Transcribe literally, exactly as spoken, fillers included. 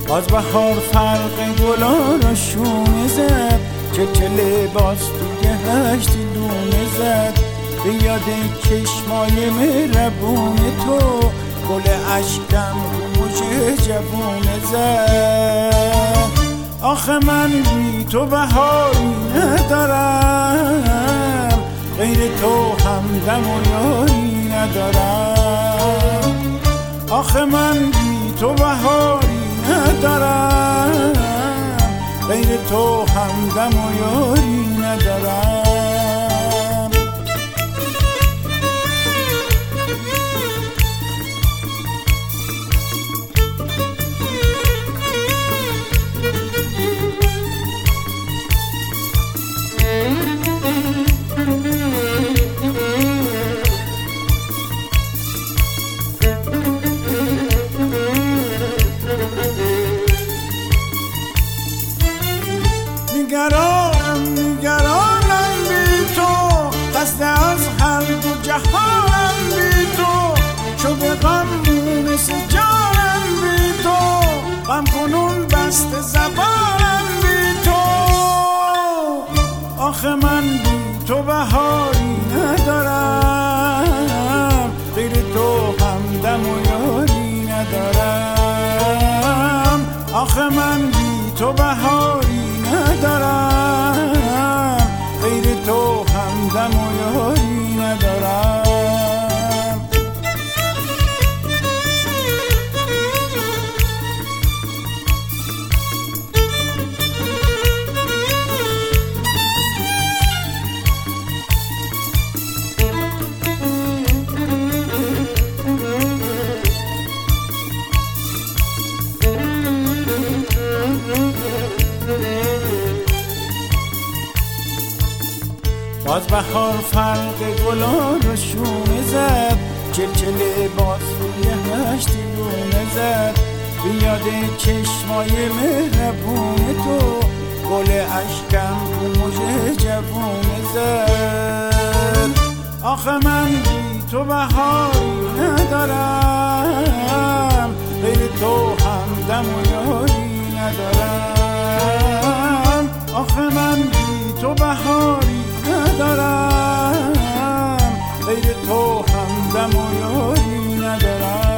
باز بهار فرق گلا را شونه زد، چه چه لباس توی هشت دونه زد. به یاد چشمای مهربون تو گل اشکم رو مژه جوونه زد. آخه من بی تو بهاری ندارم، غیر تو همدم و یاری ندارم. آخه من بی تو بهاری ندارم، غیر تو همدم و یاری ندارم. نگرانم نگرانم بی تو، خسته از هر دو جهانم بی تو. شده غم مونس جانم بی تو، غم کنون بست زبانم بی تو. آخه من بی تو بهاری ندارم، غیر تو همدم و یاری ندارم. آخه من بی تو بهاری ندارم، غیر تو همدم و یاری ندارم. باز بهار فرق گلا رو شونه زد، چل چل لباس روی هشت دونه زد. بیاد چشمای مهربون تو گل اشکم رو مژه جوونه زد. آخه من بی تو بهاری ندارم، غیر تو همدم و یاری ندارم. آخه من بی تو بهاری ندارم، غیر تو همدم و یاری ندارم.